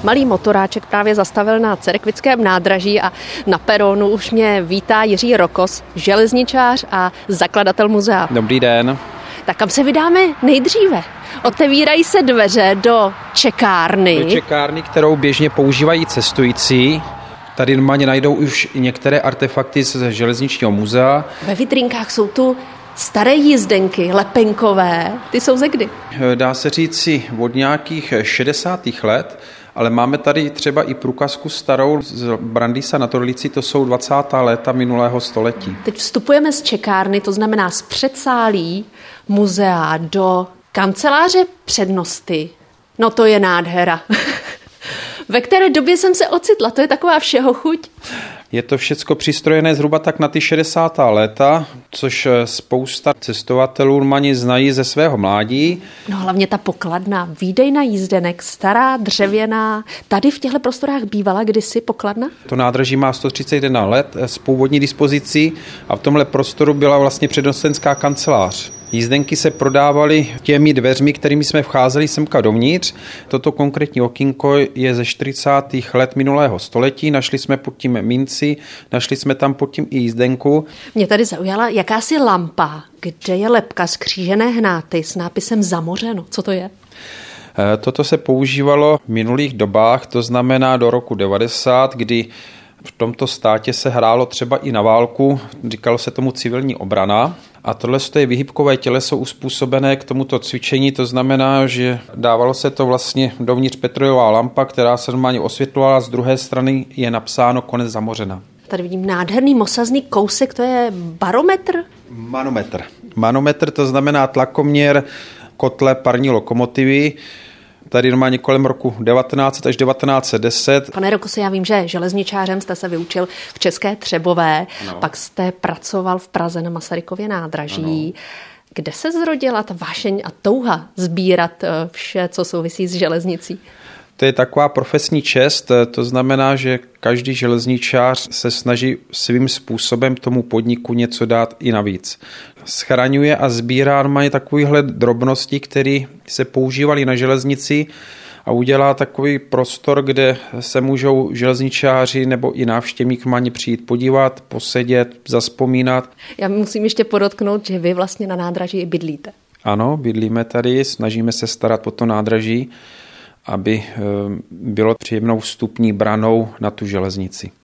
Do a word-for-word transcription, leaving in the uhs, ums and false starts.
Malý motoráček právě zastavil na Cerekvickém nádraží a na peronu už mě vítá Jiří Rokos, železničář a zakladatel muzea. Dobrý den. Tak kam se vydáme nejdříve? Otevírají se dveře do čekárny. Do čekárny, kterou běžně používají cestující. Tady normálně najdou už některé artefakty z železničního muzea. Ve vitrínkách jsou tu staré jízdenky, lepenkové. Ty jsou ze kdy? Dá se říct si od nějakých šedesátých let, ale máme tady třeba i průkazku starou z Brandýsa nad Orlicí, to jsou dvacátá léta minulého století. Teď vstupujeme z čekárny, to znamená z předsálí muzea do kanceláře přednosty. No to je nádhera. Ve které době jsem se ocitla, to je taková všeho chuť. Je to všecko přistrojené zhruba tak na ty šedesátá léta, což spousta cestovatelů normálně znají ze svého mládí. No hlavně ta pokladna, výdejna jízdenek, stará, dřevěná. Tady v těchto prostorách bývala kdysi pokladna? To nádraží má sto třicet jedna let s původní dispozicí a v tomhle prostoru byla vlastně přednostenská kancelář. Jízdenky se prodávaly těmi dveřmi, kterými jsme vcházeli semka dovnitř. Toto konkrétní okýnko je ze čtyřicátých let minulého století. Našli jsme pod tím minci, našli jsme tam pod tím i jízdenku. Mě tady zaujala jakási lampa, kde je lebka z křížené hnáty s nápisem Zamořeno. Co to je? Toto se používalo v minulých dobách, to znamená do roku devadesát, kdy v tomto státě se hrálo třeba i na válku, říkalo se tomu civilní obrana. A tohle je výhybkové těleso uspůsobené k tomuto cvičení, to znamená, že dávalo se to vlastně dovnitř petrolejová lampa, která se normálně osvětlovala, z druhé strany je napsáno konec Zamořena. Tady vidím nádherný mosazný kousek, to je barometr? Manometr. Manometr to znamená tlakoměr kotle parní lokomotivy. Tady normálně kolem roku devatenáct set až devatenáct set deset. Pane Rokose, já vím, že železničářem jste se vyučil v České Třebové, no. Pak jste pracoval v Praze na Masarykově nádraží. Ano. Kde se zrodila ta vášeň a touha sbírat vše, co souvisí s železnicí? To je taková profesní čest, to znamená, že každý železničář se snaží svým způsobem tomu podniku něco dát i navíc. Schraňuje a sbírá normálně takovýhle drobnosti, které se používaly na železnici a udělá takový prostor, kde se můžou železničáři nebo i návštěvník ani přijít podívat, posedět, zazpomínat. Já musím ještě podotknout, že vy vlastně na nádraží i bydlíte. Ano, bydlíme tady, snažíme se starat o to nádraží, aby bylo příjemnou vstupní branou na tu železnici.